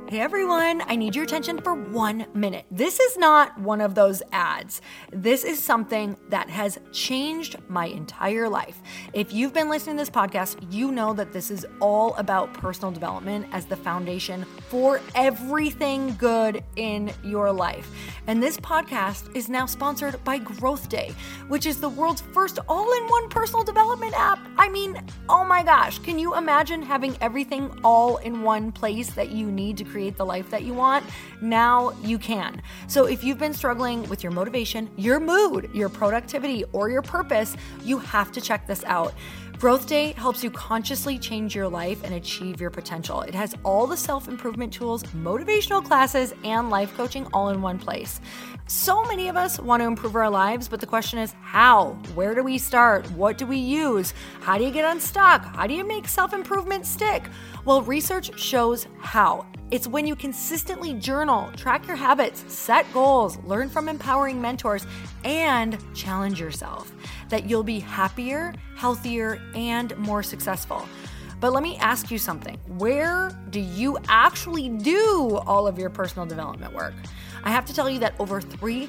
Hey everyone, I need your attention for 1 minute. This is not one of those ads. This is something that has changed my entire life. If you've been listening to this podcast, you know that this is all about personal development as the foundation for everything good in your life. And this podcast is now sponsored by Growth Day, which is the world's first all-in-one personal development app. I mean, oh my gosh, can you imagine having everything all in one place that you need to create the life that you want? Now you can. So if you've been struggling with your motivation, your mood, your productivity, or your purpose, you have to check this out. Growth Day helps you consciously change your life and achieve your potential. It has all the self-improvement tools, motivational classes, and life coaching all in one place. So many of us want to improve our lives, but the question is how? Where do we start? What do we use? How do you get unstuck? How do you make self-improvement stick? Well, research shows how. It's when you consistently journal, track your habits, set goals, learn from empowering mentors, and challenge yourself that you'll be happier, healthier, and more successful. But let me ask you something. Where do you actually do all of your personal development work? I have to tell you that over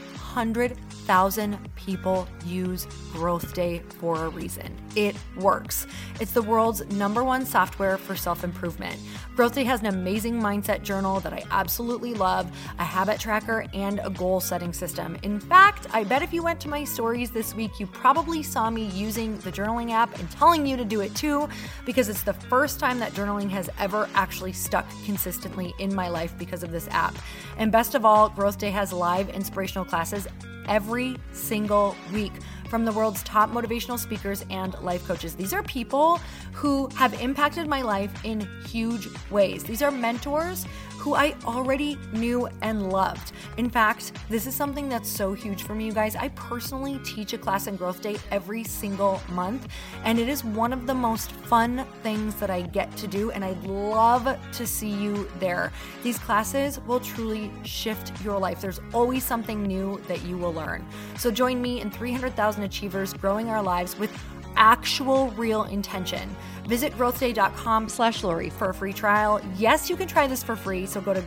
300,000 people use Growth Day for a reason. It works. It's the world's #1 software for self-improvement. Growth Day has an amazing mindset journal that I absolutely love, a habit tracker, and a goal-setting system. In fact, I bet if you went to my stories this week, you probably saw me using the journaling app and telling you to do it too, because it's the first time that journaling has ever actually stuck consistently in my life because of this app. And best of all, Growth Day has live inspirational classes every single week from the world's top motivational speakers and life coaches. These are people who have impacted my life in huge ways. These are mentors who I already knew and loved. In fact, this is something that's so huge for me, you guys. I personally teach a class in Growth Day every single month, and it is one of the most fun things that I get to do, and I'd love to see you there. These classes will truly shift your life. There's always something new that you will learn. So join me and 300,000 achievers growing our lives with actual real intention. Visit growthday.com/Lori for a free trial. Yes, you can try this for free. So go to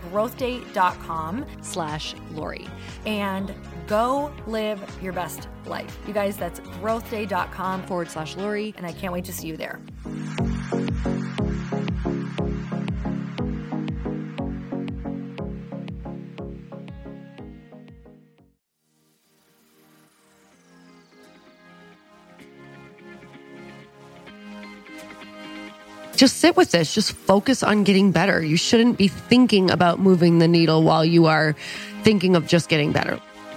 growthday.com/Lori and go live your best life. You guys, that's growthday.com/Lori. And I can't wait to see you there. Just sit with this. Just focus on getting better. You shouldn't be thinking about moving the needle while you are thinking of just getting better.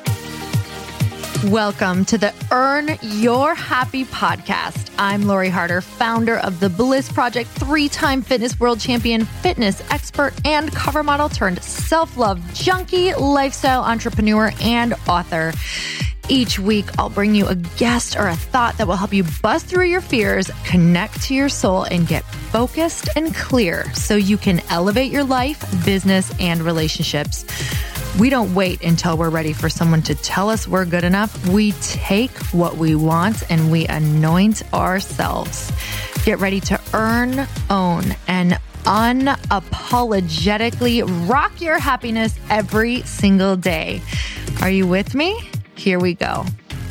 Welcome to the Earn Your Happy podcast. I'm Lori Harder, founder of The Bliss Project, 3-time fitness world champion, fitness expert, and cover model turned self-love junkie, lifestyle entrepreneur, and author. Each week, I'll bring you a guest or a thought that will help you bust through your fears, connect to your soul, and get focused and clear so you can elevate your life, business, and relationships. We don't wait until we're ready for someone to tell us we're good enough. We take what we want and we anoint ourselves. Get ready to earn, own, and unapologetically rock your happiness every single day. Are you with me? Here we go.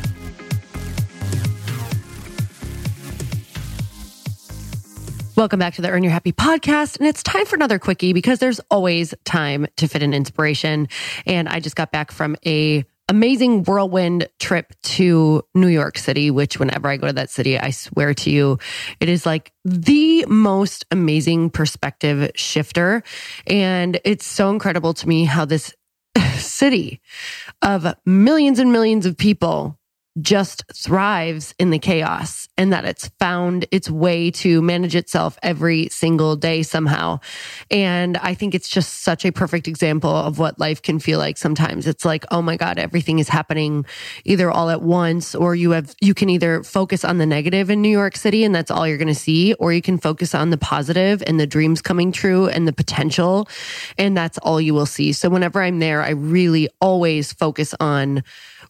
Welcome back to the Earn Your Happy podcast. And it's time for another quickie because there's always time to fit in inspiration. And I just got back from a amazing whirlwind trip to New York City, which whenever I go to that city, I swear to you, it is like the most amazing perspective shifter. And it's so incredible to me how this city of millions and millions of people just thrives in the chaos, and that it's found its way to manage itself every single day somehow. And I think it's just such a perfect example of what life can feel like sometimes. It's like, oh my God, everything is happening either all at once, or you can either focus on the negative in New York City and that's all you're going to see, or you can focus on the positive and the dreams coming true and the potential, and that's all you will see. So whenever I'm there, I really always focus on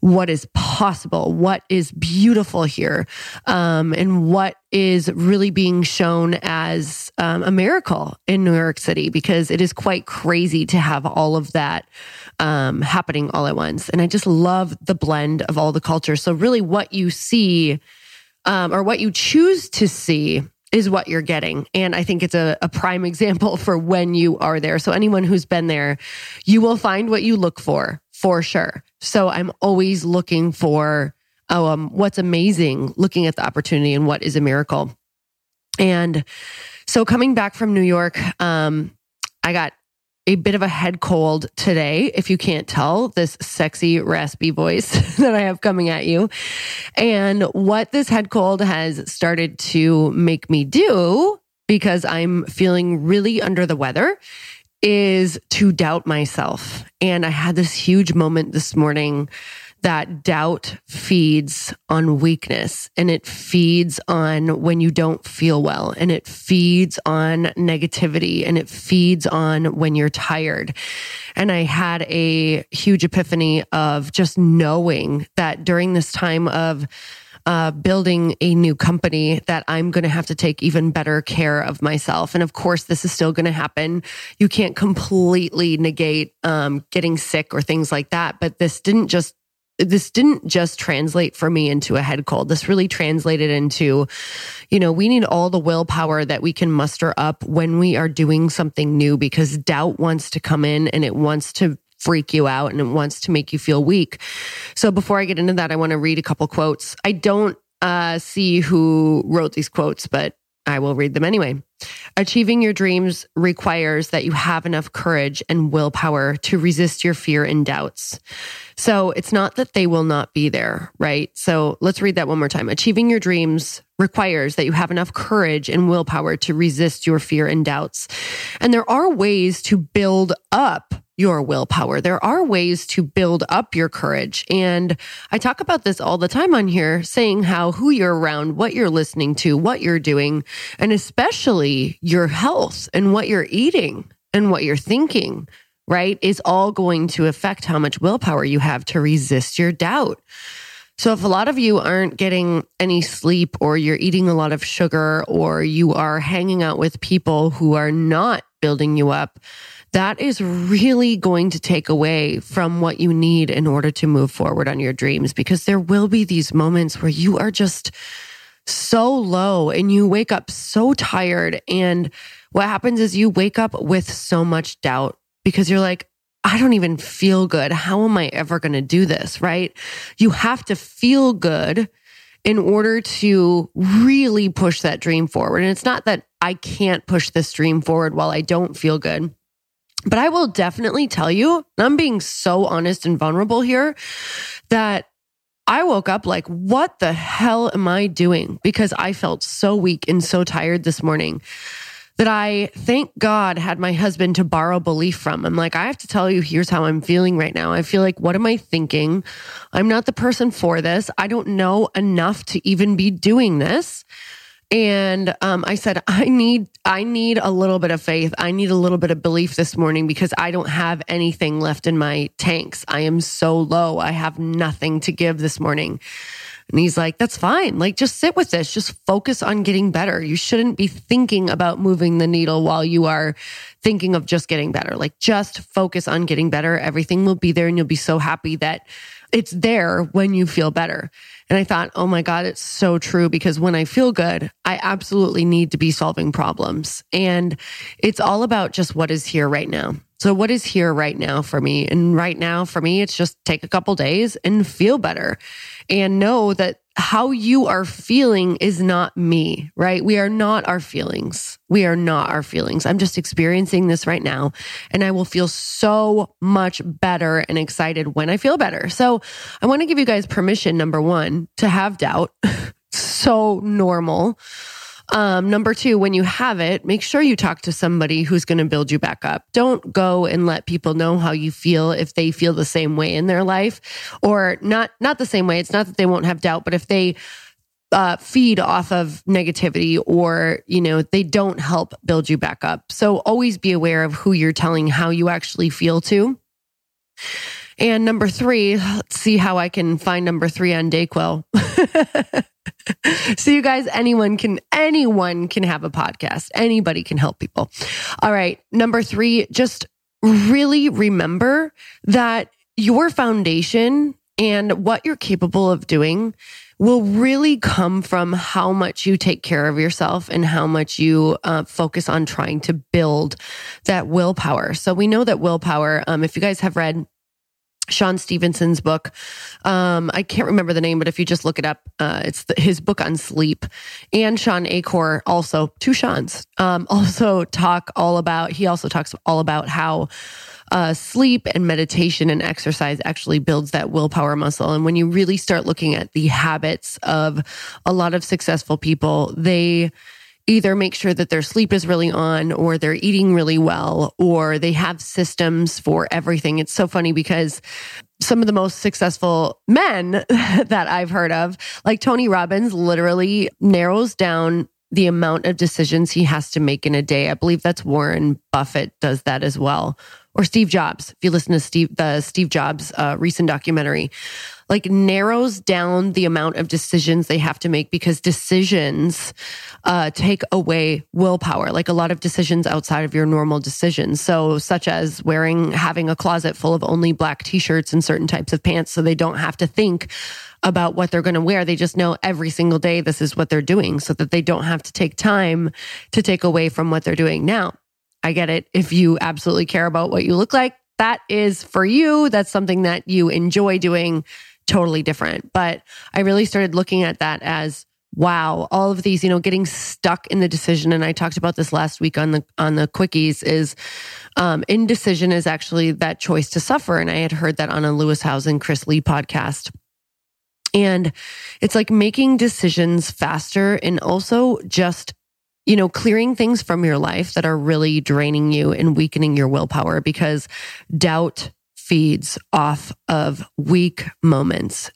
what is possible, what is beautiful here, and what is really being shown as a miracle in New York City, because it is quite crazy to have all of that happening all at once. And I just love the blend of all the cultures. So really what you see or what you choose to see is what you're getting. And I think it's a prime example for when you are there. So anyone who's been there, you will find what you look for sure. So I'm always looking for what's amazing, looking at the opportunity and what is a miracle. And so coming back from New York, I got a bit of a head cold today, if you can't tell, this sexy, raspy voice that I have coming at you. And what this head cold has started to make me do, because I'm feeling really under the weather, is to doubt myself. And I had this huge moment this morning that doubt feeds on weakness, and it feeds on when you don't feel well, and it feeds on negativity, and it feeds on when you're tired. And I had a huge epiphany of just knowing that during this time of building a new company, that I'm going to have to take even better care of myself. And of course, this is still going to happen. You can't completely negate getting sick or things like that. But this didn't just translate for me into a head cold. This really translated into, we need all the willpower that we can muster up when we are doing something new, because doubt wants to come in and it wants to freak you out and it wants to make you feel weak. So before I get into that, I want to read a couple quotes. I don't see who wrote these quotes, but I will read them anyway. Achieving your dreams requires that you have enough courage and willpower to resist your fear and doubts. So it's not that they will not be there, right? So let's read that one more time. Achieving your dreams requires that you have enough courage and willpower to resist your fear and doubts. And there are ways to build up your willpower. There are ways to build up your courage. And I talk about this all the time on here, saying how who you're around, what you're listening to, what you're doing, and especially your health and what you're eating and what you're thinking, right, is all going to affect how much willpower you have to resist your doubt. So if a lot of you aren't getting any sleep, or you're eating a lot of sugar, or you are hanging out with people who are not building you up, that is really going to take away from what you need in order to move forward on your dreams, because there will be these moments where you are just so low and you wake up so tired. And what happens is you wake up with so much doubt, because you're like, I don't even feel good. How am I ever going to do this, right? You have to feel good in order to really push that dream forward. And it's not that I can't push this dream forward while I don't feel good. But I will definitely tell you, and I'm being so honest and vulnerable here, that I woke up like, what the hell am I doing? Because I felt so weak and so tired this morning that I, thank God, had my husband to borrow belief from. I'm like, I have to tell you, here's how I'm feeling right now. I feel like, what am I thinking? I'm not the person for this. I don't know enough to even be doing this. And I said, I need a little bit of faith. I need a little bit of belief this morning, because I don't have anything left in my tanks. I am so low. I have nothing to give this morning. And he's like, that's fine. Like, just sit with this. Just focus on getting better. You shouldn't be thinking about moving the needle while you are thinking of just getting better. Like, just focus on getting better. Everything will be there, and you'll be so happy that it's there when you feel better. And I thought, oh my God, it's so true, because when I feel good, I absolutely need to be solving problems. And it's all about just what is here right now. So what is here right now for me? And right now for me, it's just take a couple days and feel better, and know that how you are feeling is not me, right? We are not our feelings. We are not our feelings. I'm just experiencing this right now, and I will feel so much better and excited when I feel better. So I want to give you guys permission, number one, to have doubt. So normal. Number two, when you have it, make sure you talk to somebody who's going to build you back up. Don't go and let people know how you feel if they feel the same way in their life, or not the same way. It's not that they won't have doubt, but if they feed off of negativity, or, they don't help build you back up. So always be aware of who you're telling how you actually feel to. And number 3, let's see how I can find number 3 on Dayquil. So you guys, anyone can have a podcast. Anybody can help people. All right. Number 3, just really remember that your foundation and what you're capable of doing will really come from how much you take care of yourself and how much you focus on trying to build that willpower. So we know that willpower, if you guys have read Sean Stevenson's book, I can't remember the name, but if you just look it up, it's his book on sleep. And Sean Achor, also 2 Seans, also talks all about how sleep and meditation and exercise actually builds that willpower muscle. And when you really start looking at the habits of a lot of successful people, they either make sure that their sleep is really on, or they're eating really well, or they have systems for everything. It's so funny because some of the most successful men that I've heard of, like Tony Robbins, literally narrows down the amount of decisions he has to make in a day. I believe that's Warren Buffett does that as well. Or Steve Jobs, if you listen to the Steve Jobs recent documentary, like narrows down the amount of decisions they have to make, because decisions take away willpower, like a lot of decisions outside of your normal decisions. So such as having a closet full of only black t-shirts and certain types of pants, so they don't have to think about what they're going to wear. They just know every single day this is what they're doing, so that they don't have to take time to take away from what they're doing. Now, I get it. If you absolutely care about what you look like, that is for you. That's something that you enjoy doing, totally different. But I really started looking at that as, wow, all of these, getting stuck in the decision. And I talked about this last week on the quickies, is indecision is actually that choice to suffer. And I had heard that on a Lewis Howes and Chris Lee podcast. And it's like making decisions faster, and also just clearing things from your life that are really draining you and weakening your willpower, because doubt feeds off of weak moments.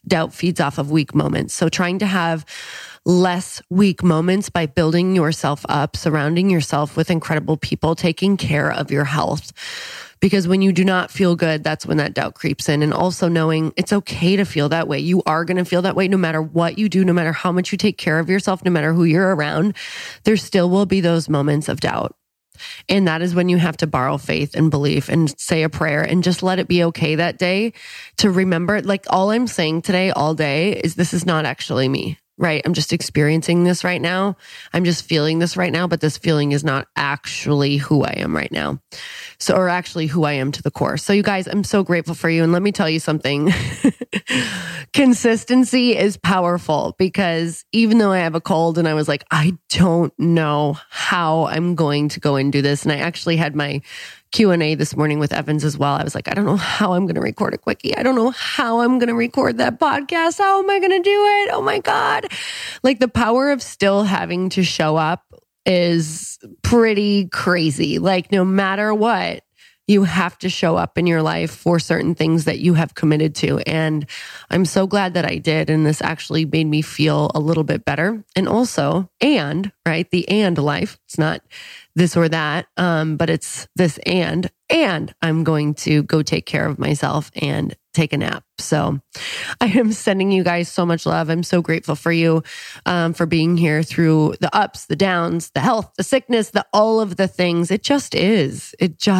So trying to have less weak moments by building yourself up, surrounding yourself with incredible people, taking care of your health. Because when you do not feel good, that's when that doubt creeps in. And also knowing it's okay to feel that way. You are going to feel that way no matter what you do, no matter how much you take care of yourself, no matter who you're around, there still will be those moments of doubt. And that is when you have to borrow faith and belief and say a prayer and just let it be okay that day to remember, like all I'm saying today all day is this is not actually me. Right? I'm just experiencing this right now. I'm just feeling this right now, but this feeling is not actually who I am right now. So, or actually who I am to the core. So you guys, I'm so grateful for you. And let me tell you something. Consistency is powerful, because even though I have a cold and I was like, I don't know how I'm going to go and do this. And I actually had my Q&A this morning with Evans as well. I was like, I don't know how I'm going to record a quickie. I don't know how I'm going to record that podcast. How am I going to do it? Oh my God. Like the power of still having to show up is pretty crazy. Like no matter what, you have to show up in your life for certain things that you have committed to. And I'm so glad that I did. And this actually made me feel a little bit better. And also, right? The and life. It's not this or that, but it's this and I'm going to go take care of myself and take a nap. So I am sending you guys so much love. I'm so grateful for you, for being here through the ups, the downs, the health, the sickness, all of the things. It just is.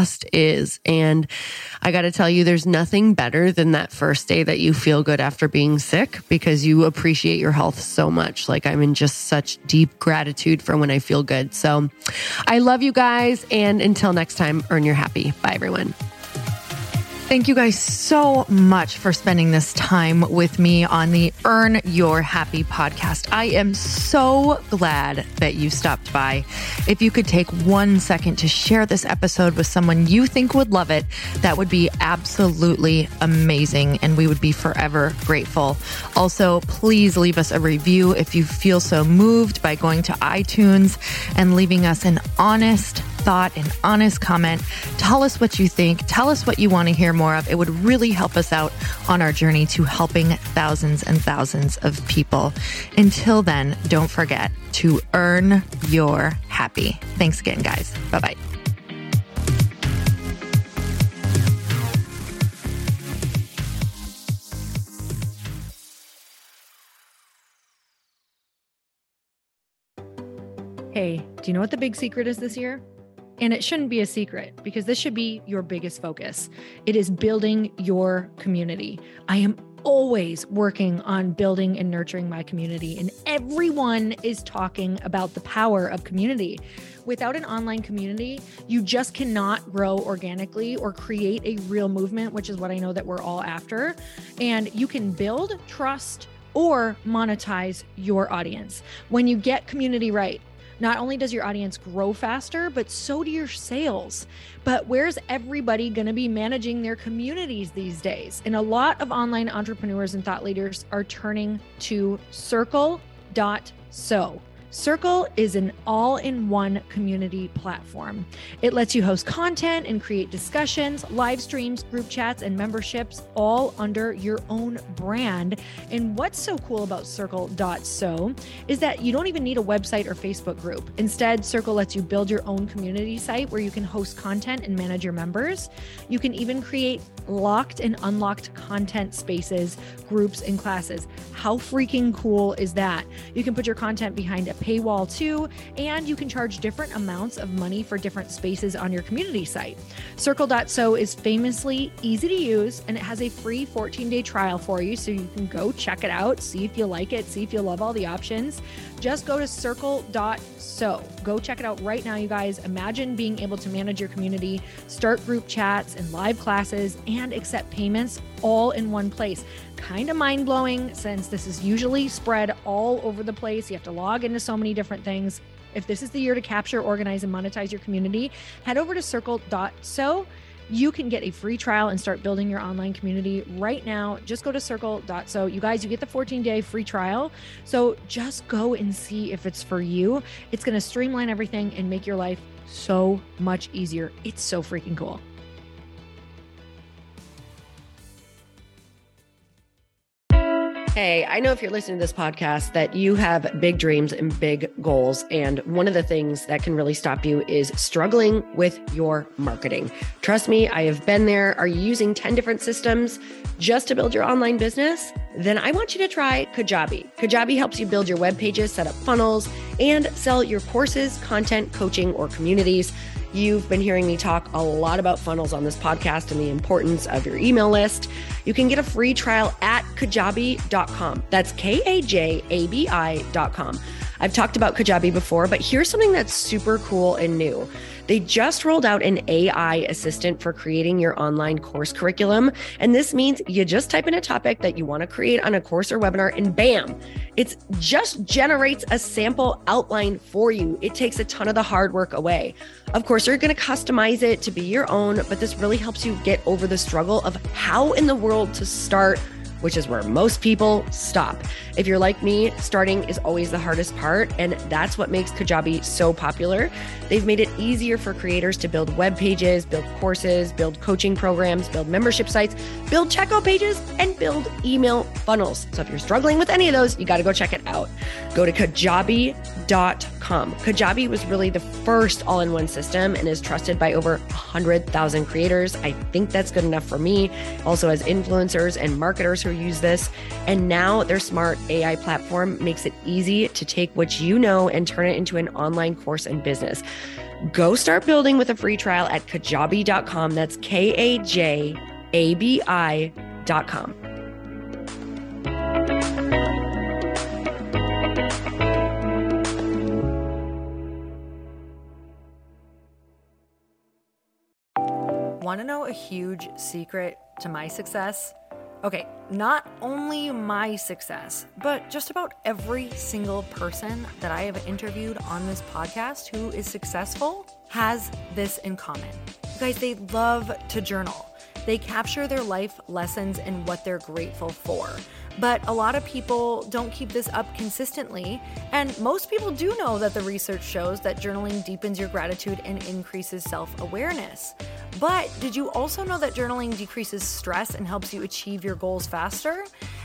And I got to tell you, there's nothing better than that first day that you feel good after being sick, because you appreciate your health so much. Like I'm in just such deep gratitude for when I feel good. So I love you guys. And until next time, earn your happy. Bye, everyone. Thank you guys so much for spending this time with me on the Earn Your Happy podcast. I am so glad that you stopped by. If you could take 1 second to share this episode with someone you think would love it, that would be absolutely amazing, and we would be forever grateful. Also, please leave us a review if you feel so moved by going to iTunes and leaving us an honest thought, an honest comment. Tell us what you think. Tell us what you want to hear more of. It would really help us out on our journey to helping thousands and thousands of people. Until then, don't forget to earn your happy. Thanks again, guys. Bye-bye. Hey, do you know what the big secret is this year? And it shouldn't be a secret because this should be your biggest focus. It is building your community. I am always working on building and nurturing my community, and everyone is talking about the power of community. Without an online community, you just cannot grow organically or create a real movement, which is what I know that we're all after. And you can build trust or monetize your audience. When you get community right, not only does your audience grow faster, but so do your sales. But where's everybody going to be managing their communities these days? And a lot of online entrepreneurs and thought leaders are turning to Circle.so. Circle is an all-in-one community platform. It lets you host content and create discussions, live streams, group chats, and memberships all under your own brand. And what's so cool about Circle.so is that you don't even need a website or Facebook group. Instead, Circle lets you build your own community site where you can host content and manage your members. You can even create locked and unlocked content spaces, groups, and classes. How freaking cool is that? You can put your content behind a paywall too, and you can charge different amounts of money for different spaces on your community site. Circle.so is famously easy to use, and it has a free 14-day trial for you, so you can go check it out, see if you like it, see if you love all the options. Just go to Circle.so. Go check it out right now, you guys. Imagine being able to manage your community, start group chats and live classes, and accept payments all in one place. Kind of mind-blowing since this is usually spread all over the place. You have to log into so many different things. If this is the year to capture, organize, and monetize your community, head over to Circle.so. You can get a free trial and start building your online community right now. Just go to Circle.so. You guys, you get the 14-day free trial. So just go and see if it's for you. It's going to streamline everything and make your life so much easier. It's so freaking cool. Hey, I know if you're listening to this podcast that you have big dreams and big goals. And one of the things that can really stop you is struggling with your marketing. Trust me, I have been there. Are you using 10 different systems just to build your online business? Then I want you to try Kajabi. Kajabi helps you build your web pages, set up funnels, and sell your courses, content, coaching, or communities. You've been hearing me talk a lot about funnels on this podcast and the importance of your email list. You can get a free trial at kajabi.com. That's Kajabi.com. I've talked about Kajabi before, but here's something that's super cool and new. They just rolled out an AI assistant for creating your online course curriculum. And this means you just type in a topic that you want to create on a course or webinar, and bam, it just generates a sample outline for you. It takes a ton of the hard work away. Of course, you're going to customize it to be your own, but this really helps you get over the struggle of how in the world to start, which is where most people stop. If you're like me, starting is always the hardest part, and that's what makes Kajabi so popular. They've made it easier for creators to build web pages, build courses, build coaching programs, build membership sites, build checkout pages, and build email funnels. So if you're struggling with any of those, you got to go check it out. Go to Kajabi.com. Kajabi was really the first all-in-one system and is trusted by over 100,000 creators. I think that's good enough for me. Also has influencers and marketers who use this. And now their smart AI platform makes it easy to take what you know and turn it into an online course and business. Go start building with a free trial at Kajabi.com. That's Kajabi.com. Want to know a huge secret to my success? Okay, not only my success, but just about every single person that I have interviewed on this podcast who is successful has this in common. You guys, they love to journal. They capture their life lessons and what they're grateful for. But a lot of people don't keep this up consistently. And most people do know that the research shows that journaling deepens your gratitude and increases self-awareness. But did you also know that journaling decreases stress and helps you achieve your goals faster?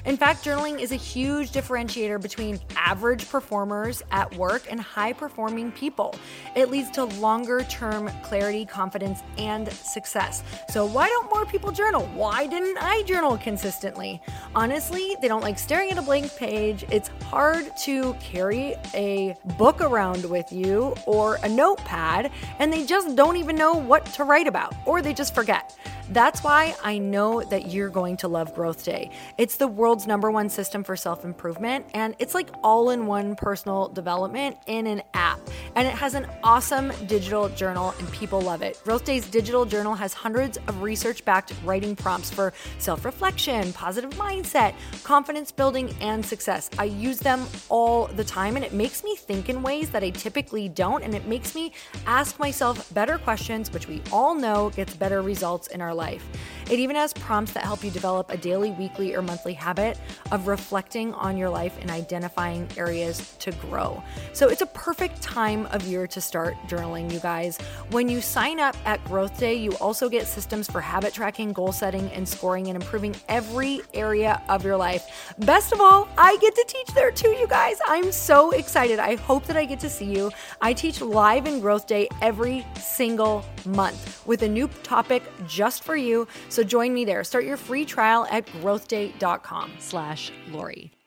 In fact, journaling is a huge differentiator between average performers at work and high-performing people. It leads to longer-term clarity, confidence, and success. So why don't more people journal? Why didn't I journal consistently? Honestly, they don't like staring at a blank page. It's hard to carry a book around with you or a notepad, and they just don't even know what to write about, or they just forget. That's why I know that you're going to love Growth Day. It's the world's #1 system for self-improvement, and it's like all-in-one personal development in an app. And it has an awesome digital journal, and people love it. Growth Day's digital journal has hundreds of research-backed writing prompts for self-reflection, positive mindset, confidence building, and success. I use them all the time, and it makes me think in ways that I typically don't, and it makes me ask myself better questions, which we all know gets better results in our life. It even has prompts that help you develop a daily, weekly, or monthly habit of reflecting on your life and identifying areas to grow. So it's a perfect time of year to start journaling, you guys. When you sign up at Growth Day, you also get systems for habit tracking, goal setting, and scoring, and improving every area of your life. Best of all, I get to teach there too, you guys. I'm so excited. I hope that I get to see you. I teach live in Growth Day every single month with a new topic just for you. So join me there. Start your free trial at growthday.com/Lori.